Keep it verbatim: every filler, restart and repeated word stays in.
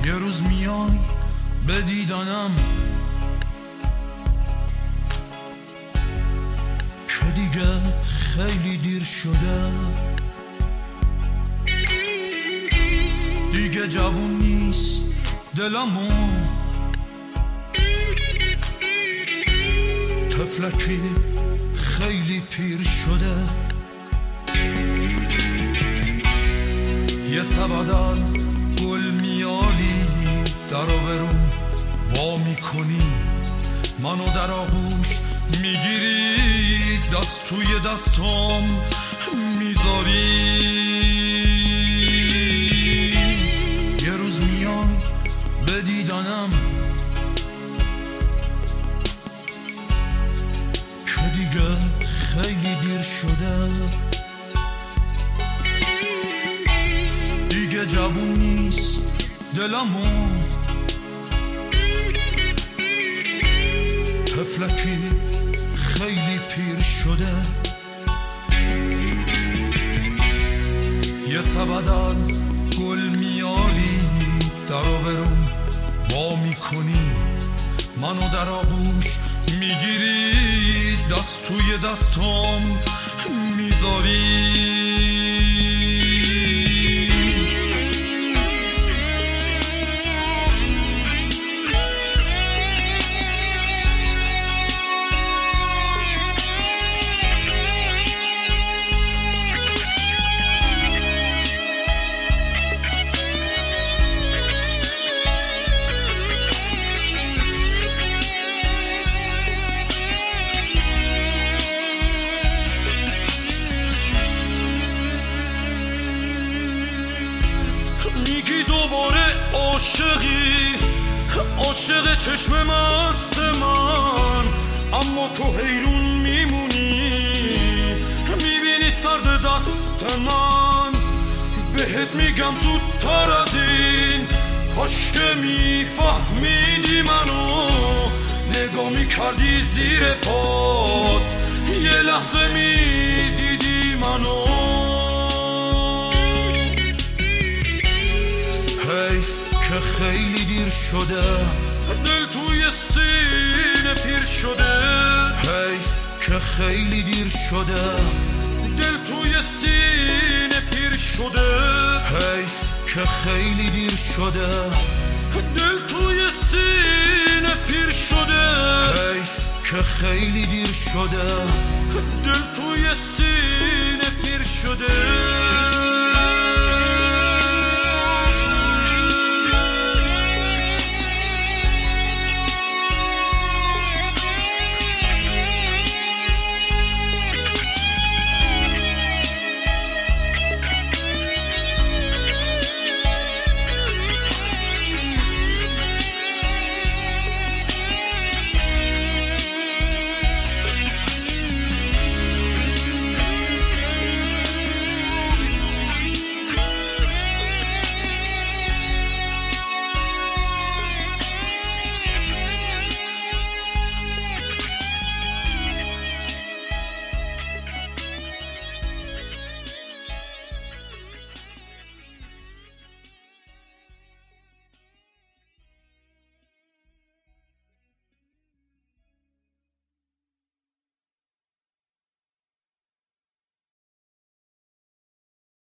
یه روز میای به دیدنم که دیگه خیلی دیر شده، دیگه جوون نیست دلمو، طفلکی خیلی پیر شده. یه سبد از گل میاری درو بروم وا میکنی، منو در آغوش میگیری، دست توی دستام میذاری. یه روز میای به دیدنم که دیگه خیلی دیر شده، دیگه جوون نیست دلمو، طفلکی خیلی پیر شده. یه سبد از گل میاری درو بروم وا میکنی، منو در آغوش میگیری، دست توی دستام میذاری. میگی دوباره عاشقی، عاشق چشم مست من، اما تو حیرون میمونی، میبینی سرد دست من. بهت میگم زودتر از این، کاش که میفهمیدی منو، نگاه میکردی زیر پات، یه لحظه میدیدی منو. حیف که خیلی دیر شده، دل توی سینه پیر شده. حیف که خیلی دیر شده، دل توی سینه پیر شده. حیف که خیلی دیر شده، دل توی سینه پیر شده. حیف که خیلی دیر شده، دل توی سینه پیر شده.